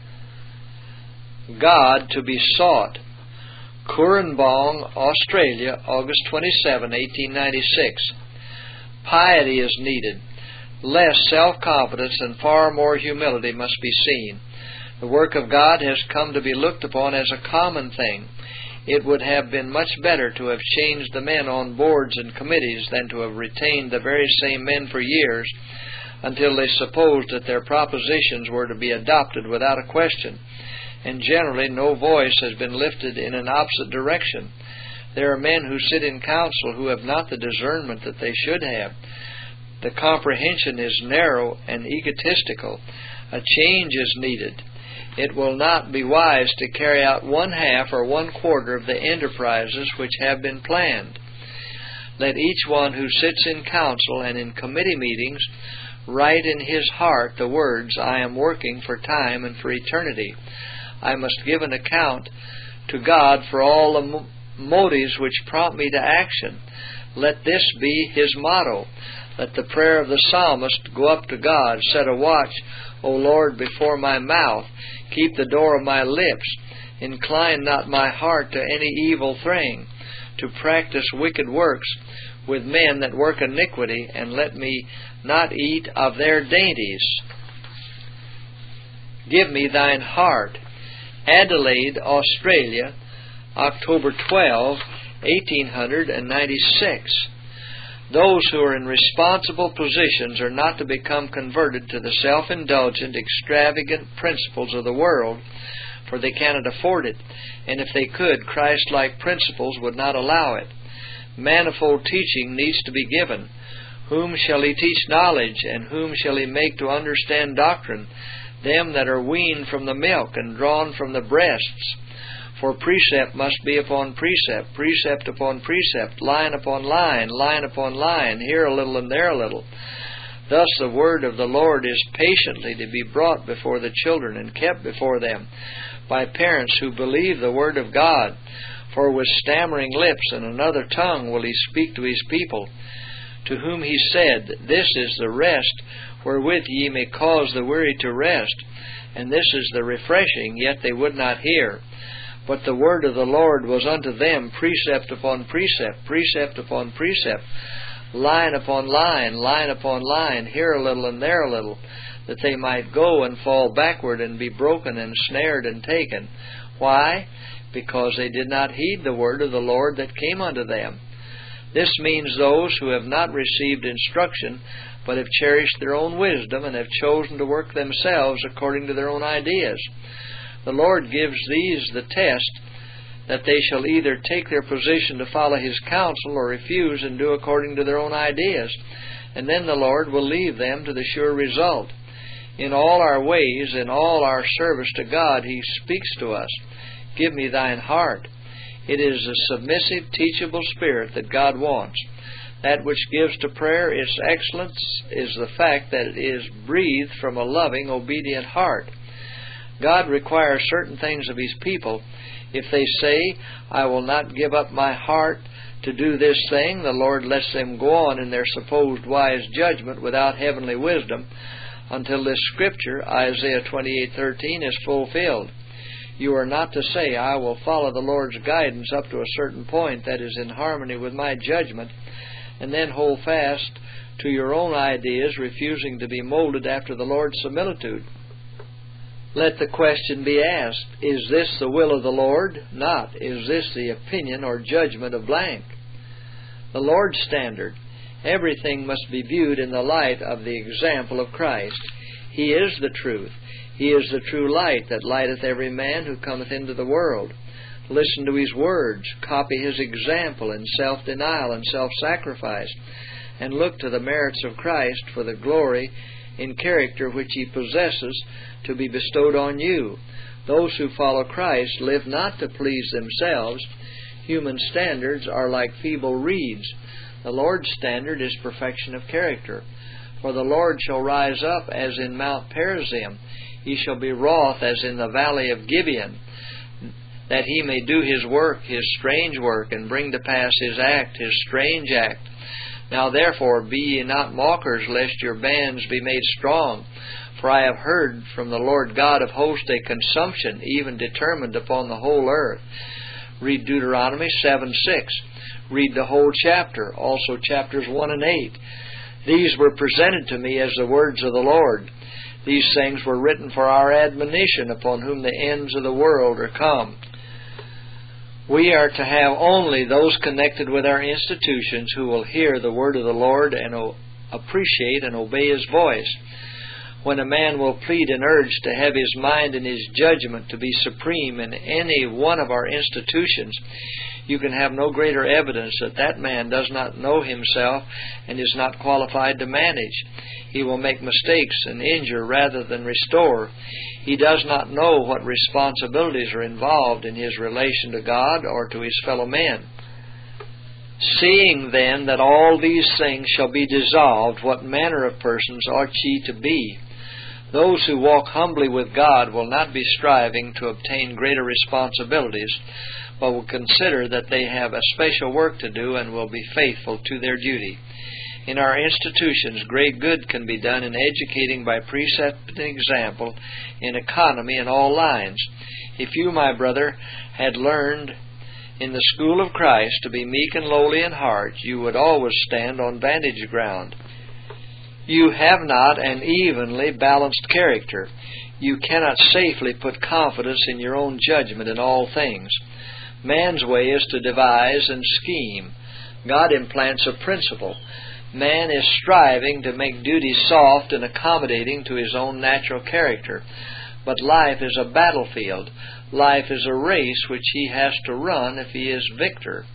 God to be sought. Cooranbong, Australia, August 27, 1896. Piety is needed. Less self-confidence and far more humility must be seen. The work of God has come to be looked upon as a common thing. It would have been much better to have changed the men on boards and committees than to have retained the very same men for years until they supposed that their propositions were to be adopted without a question, and generally no voice has been lifted in an opposite direction. There are men who sit in council who have not the discernment that they should have. The comprehension is narrow and egotistical. A change is needed. It will not be wise to carry out 1/2 or 1/4 of the enterprises which have been planned. Let each one who sits in council and in committee meetings write in his heart the words, I am working for time and for eternity. I must give an account to God for all the motives which prompt me to action. Let this be his motto. Let the prayer of the psalmist go up to God. Set a watch, O Lord, before my mouth. Keep the door of my lips. Incline not my heart to any evil thing, to practice wicked works with men that work iniquity, and let me not eat of their dainties. Give me thine heart. Adelaide, Australia, October 12, 1896. Those who are in responsible positions are not to become converted to the self-indulgent, extravagant principles of the world, for they cannot afford it, and if they could, Christ-like principles would not allow it. Manifold teaching needs to be given. Whom shall he teach knowledge, and whom shall he make to understand doctrine? Them that are weaned from the milk and drawn from the breasts. For precept must be upon precept, precept upon precept, line upon line, line upon line, here a little and there a little. Thus the word of the Lord is patiently to be brought before the children and kept before them by parents who believe the word of God. For with stammering lips and another tongue will he speak to his people, to whom he said, This is the rest wherewith ye may cause the weary to rest, and this is the refreshing, yet they would not hear. But the word of the Lord was unto them precept upon precept, precept upon precept, line upon line, line upon line, here a little and there a little, that they might go and fall backward and be broken and snared and taken. Why? Because they did not heed the word of the Lord that came unto them. This means those who have not received instruction, but have cherished their own wisdom and have chosen to work themselves according to their own ideas. The Lord gives these the test, that they shall either take their position to follow his counsel or refuse and do according to their own ideas, and then the Lord will leave them to the sure result. In all our ways, in all our service to God, he speaks to us. Give me thine heart. It is a submissive, teachable spirit that God wants. That which gives to prayer its excellence is the fact that it is breathed from a loving, obedient heart. God requires certain things of his people. If they say, I will not give up my heart to do this thing, the Lord lets them go on in their supposed wise judgment without heavenly wisdom until this scripture, Isaiah 28:13, is fulfilled. You are not to say, I will follow the Lord's guidance up to a certain point that is in harmony with my judgment, and then hold fast to your own ideas, refusing to be molded after the Lord's similitude. Let the question be asked, is this the will of the Lord? Not, is this the opinion or judgment of blank? The Lord's standard. Everything must be viewed in the light of the example of Christ. He is the truth. He is the true light that lighteth every man who cometh into the world. Listen to His words, copy His example in self-denial and self-sacrifice, and look to the merits of Christ for the glory in character which He possesses to be bestowed on you. Those who follow Christ live not to please themselves. Human standards are like feeble reeds. The Lord's standard is perfection of character. For the Lord shall rise up as in Mount Perazim. He shall be wroth as in the valley of Gibeon, that He may do His work, His strange work, and bring to pass His act, His strange act. Now therefore be ye not mockers, lest your bands be made strong. For I have heard from the Lord God of hosts a consumption, even determined upon the whole earth. Read Deuteronomy 7:6. Read the whole chapter, also chapters 1 and 8. These were presented to me as the words of the Lord. These things were written for our admonition, upon whom the ends of the world are come. We are to have only those connected with our institutions who will hear the word of the Lord and appreciate and obey His voice. When a man will plead and urge to have his mind and his judgment to be supreme in any one of our institutions, you can have no greater evidence that that man does not know himself and is not qualified to manage. He will make mistakes and injure rather than restore. He does not know what responsibilities are involved in his relation to God or to his fellow men. Seeing then that all these things shall be dissolved, what manner of persons ought ye to be? Those who walk humbly with God will not be striving to obtain greater responsibilities, but will consider that they have a special work to do and will be faithful to their duty. In our institutions, great good can be done in educating by precept and example, in economy in all lines. If you, my brother, had learned in the school of Christ to be meek and lowly in heart, you would always stand on vantage ground. You have not an evenly balanced character. You cannot safely put confidence in your own judgment in all things. Man's way is to devise and scheme. God implants a principle. Man is striving to make duty soft and accommodating to his own natural character. But life is a battlefield. Life is a race which he has to run if he is victor.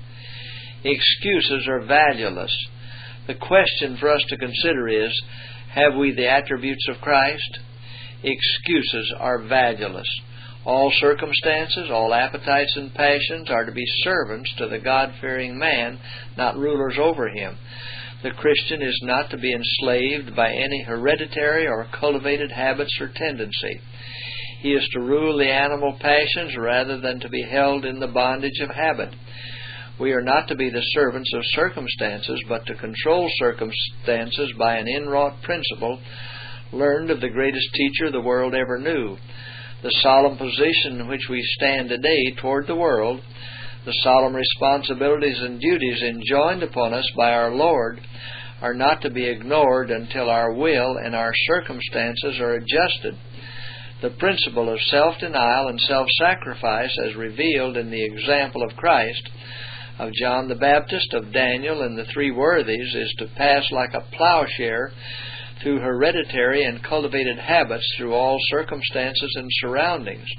Excuses are valueless. The question for us to consider is, have we the attributes of Christ? Excuses are valueless. All circumstances, all appetites and passions are to be servants to the God-fearing man, not rulers over him. The Christian is not to be enslaved by any hereditary or cultivated habits or tendency. He is to rule the animal passions rather than to be held in the bondage of habit. We are not to be the servants of circumstances, but to control circumstances by an inwrought principle learned of the greatest teacher the world ever knew. The solemn position in which we stand today toward the world, the solemn responsibilities and duties enjoined upon us by our Lord, are not to be ignored until our will and our circumstances are adjusted. The principle of self-denial and self-sacrifice, as revealed in the example of Christ, of John the Baptist, of Daniel, and the three worthies, is to pass like a plowshare through hereditary and cultivated habits through all circumstances and surroundings.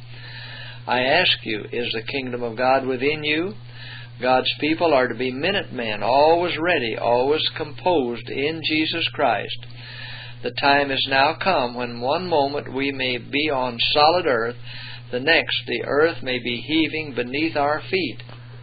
I ask you, is the kingdom of God within you? God's people are to be minutemen, always ready, always composed in Jesus Christ. The time is now come when one moment we may be on solid earth, the next the earth may be heaving beneath our feet.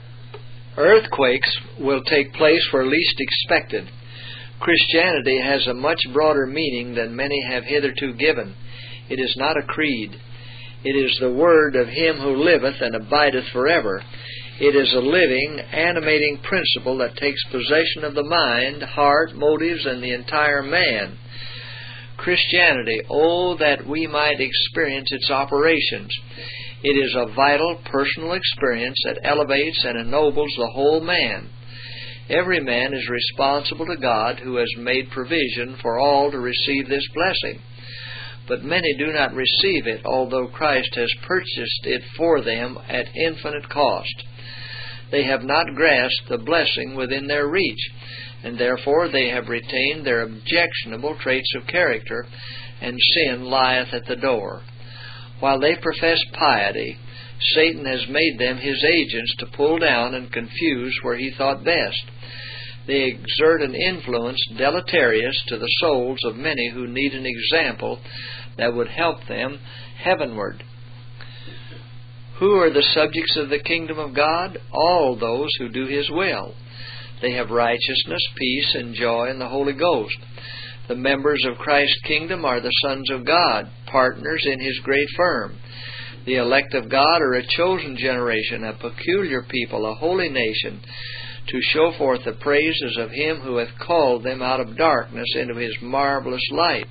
Earthquakes will take place where least expected. Christianity has a much broader meaning than many have hitherto given. It is not a creed. It is the word of Him who liveth and abideth forever. It is a living, animating principle that takes possession of the mind, heart, motives, and the entire man. Christianity, oh, that we might experience its operations. It is a vital, personal experience that elevates and ennobles the whole man. Every man is responsible to God, who has made provision for all to receive this blessing. But many do not receive it, although Christ has purchased it for them at infinite cost. They have not grasped the blessing within their reach, and therefore they have retained their objectionable traits of character, and sin lieth at the door. While they profess piety, Satan has made them his agents to pull down and confuse where he thought best. They exert an influence deleterious to the souls of many who need an example that would help them heavenward. Who are the subjects of the kingdom of God? All those who do His will. They have righteousness, peace, and joy in the Holy Ghost. The members of Christ's kingdom are the sons of God, partners in His great firm. The elect of God are a chosen generation, a peculiar people, a holy nation, to show forth the praises of Him who hath called them out of darkness into His marvelous light.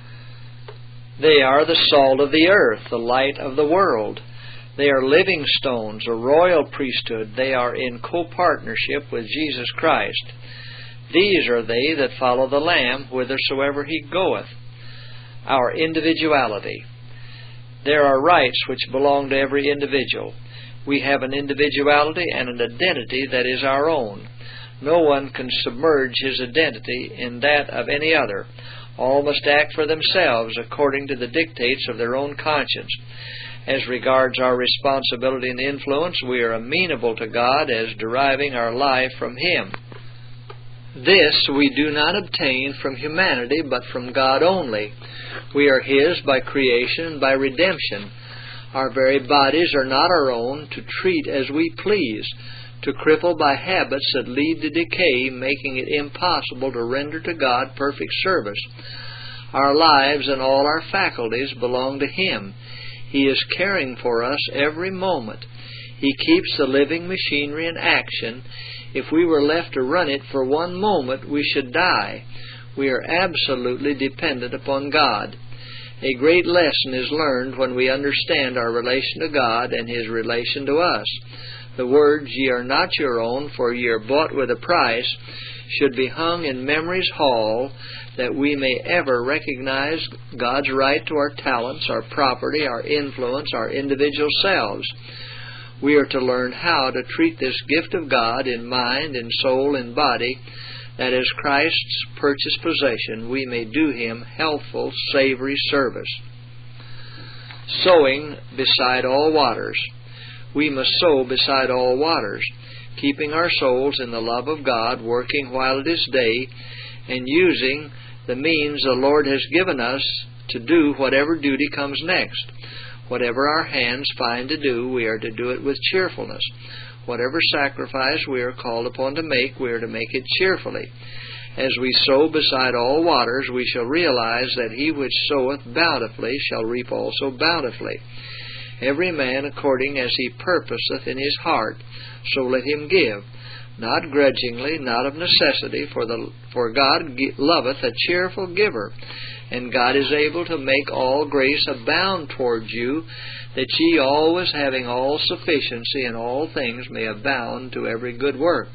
They are the salt of the earth, the light of the world. They are living stones, a royal priesthood. They are in co-partnership with Jesus Christ. These are they that follow the Lamb whithersoever He goeth. Our individuality. There are rights which belong to every individual. We have an individuality and an identity that is our own. No one can submerge his identity in that of any other. All must act for themselves according to the dictates of their own conscience. As regards our responsibility and influence, we are amenable to God as deriving our life from Him. This we do not obtain from humanity, but from God only. We are His by creation and by redemption. Our very bodies are not our own to treat as we please, to cripple by habits that lead to decay, making it impossible to render to God perfect service. Our lives and all our faculties belong to Him. He is caring for us every moment. He keeps the living machinery in action. If we were left to run it for one moment, we should die. We are absolutely dependent upon God. A great lesson is learned when we understand our relation to God and His relation to us. The words, "Ye are not your own, for ye are bought with a price," should be hung in memory's hall, that we may ever recognize God's right to our talents, our property, our influence, our individual selves. We are to learn how to treat this gift of God in mind, in soul, and body, that as Christ's purchased possession we may do Him healthful, savory service. Sowing beside all waters. We must sow beside all waters, keeping our souls in the love of God, working while it is day, and using the means the Lord has given us to do whatever duty comes next. Whatever our hands find to do, we are to do it with cheerfulness. Whatever sacrifice we are called upon to make, we are to make it cheerfully. As we sow beside all waters, we shall realize that he which soweth bountifully shall reap also bountifully. Every man according as he purposeth in his heart, so let him give, not grudgingly, not of necessity, for God loveth a cheerful giver. And God is able to make all grace abound towards you, that ye always having all sufficiency in all things may abound to every good work.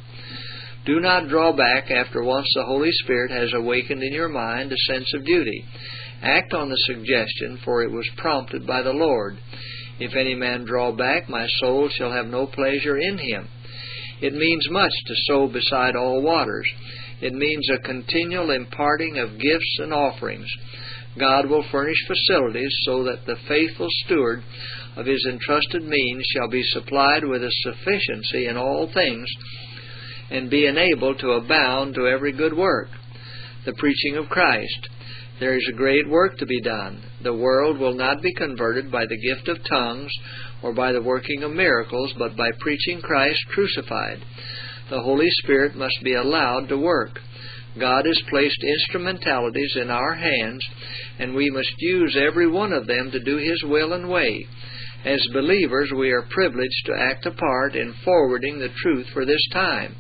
Do not draw back after once the Holy Spirit has awakened in your mind a sense of duty. Act on the suggestion, for it was prompted by the Lord. If any man draw back, my soul shall have no pleasure in him. It means much to sow beside all waters. It means a continual imparting of gifts and offerings. God will furnish facilities so that the faithful steward of His entrusted means shall be supplied with a sufficiency in all things and be enabled to abound to every good work. The preaching of Christ. There is a great work to be done. The world will not be converted by the gift of tongues or by the working of miracles, but by preaching Christ crucified. The Holy Spirit must be allowed to work. God has placed instrumentalities in our hands, and we must use every one of them to do His will and way. As believers, we are privileged to act a part in forwarding the truth for this time.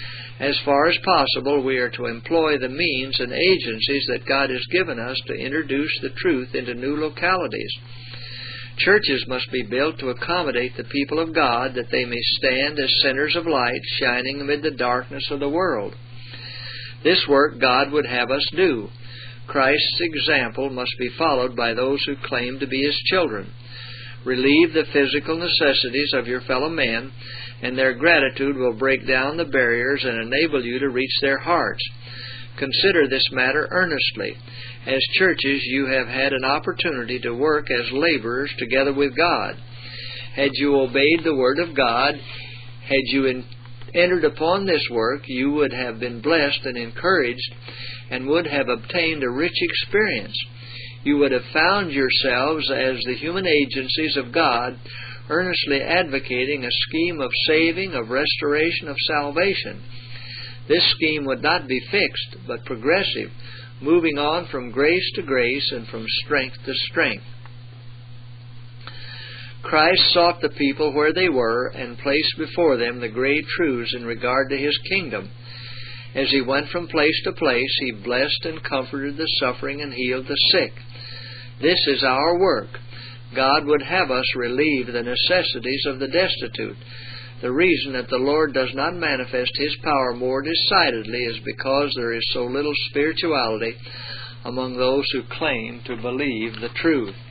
As far as possible, we are to employ the means and agencies that God has given us to introduce the truth into new localities. Churches must be built to accommodate the people of God, that they may stand as centers of light shining amid the darkness of the world. This work God would have us do. Christ's example must be followed by those who claim to be His children. Relieve the physical necessities of your fellow men, and their gratitude will break down the barriers and enable you to reach their hearts. Consider this matter earnestly. As churches, you have had an opportunity to work as laborers together with God. Had you obeyed the Word of God, had you entered upon this work, you would have been blessed and encouraged and would have obtained a rich experience. You would have found yourselves as the human agencies of God, earnestly advocating a scheme of saving, of restoration, of salvation. This scheme would not be fixed, but progressive, moving on from grace to grace and from strength to strength. Christ sought the people where they were and placed before them the great truths in regard to His kingdom. As He went from place to place, He blessed and comforted the suffering and healed the sick. This is our work. God would have us relieve the necessities of the destitute. The reason that the Lord does not manifest His power more decidedly is because there is so little spirituality among those who claim to believe the truth.